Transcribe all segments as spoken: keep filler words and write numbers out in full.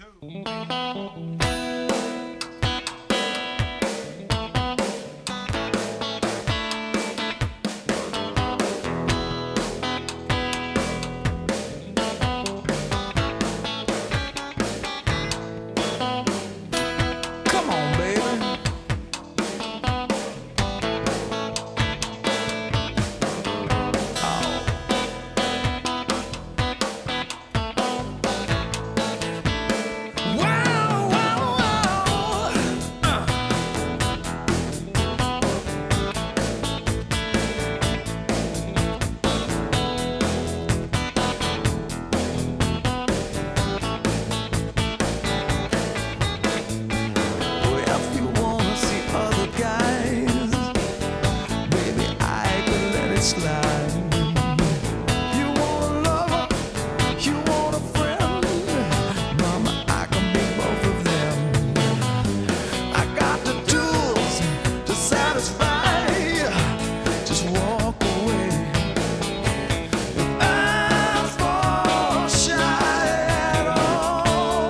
Come on, baby. Wow, wow, wow. Uh. Well, if you wanna see other guys, baby, I could let it slide. You want a lover, you want a friend, mama, I can be both of them. I got the tools to satisfy. Just walk away. I'm for shy at all.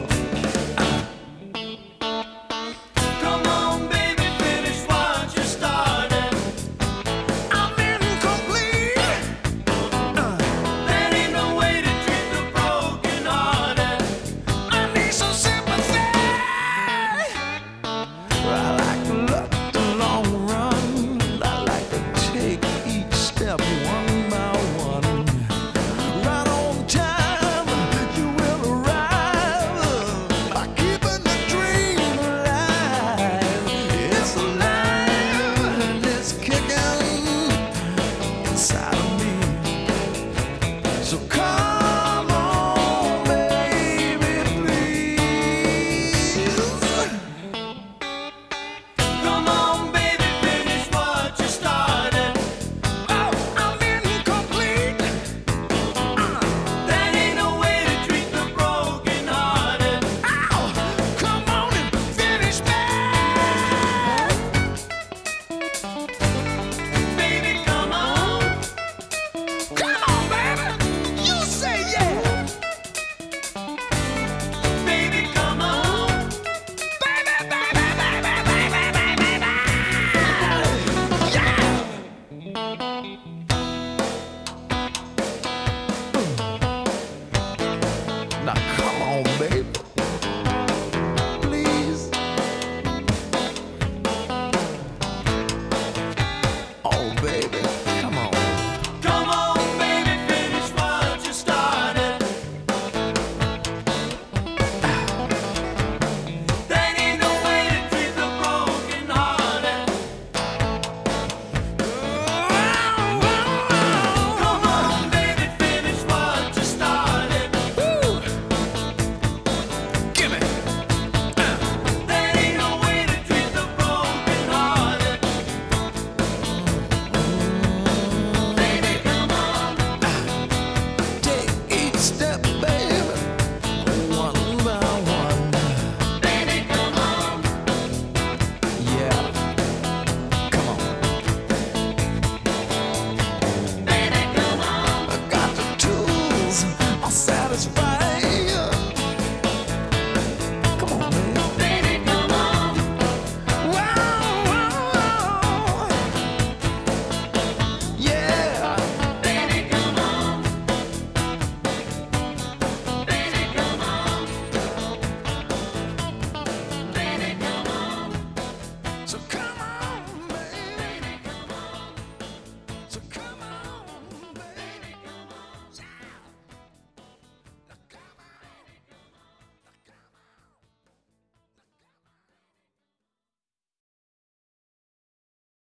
Come on, baby, finish what you started. I'm incomplete. Uh, That ain't no way to treat the broken-hearted. I need some sympathy. I like to look the long run. I like to take each step one by one. Right on time, you will arrive by keeping the dream alive. It's alive and it's kicking inside of me. So come.